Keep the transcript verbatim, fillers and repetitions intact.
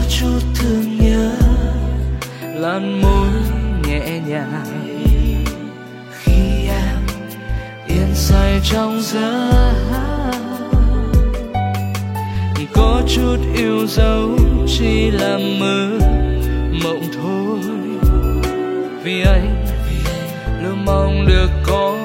chút thương nhớ, làn môi nhẹ nhàng khi em yên say trong giấc. Có chút yêu dấu chỉ là mơ mộng thôi, vì anh luôn mong được có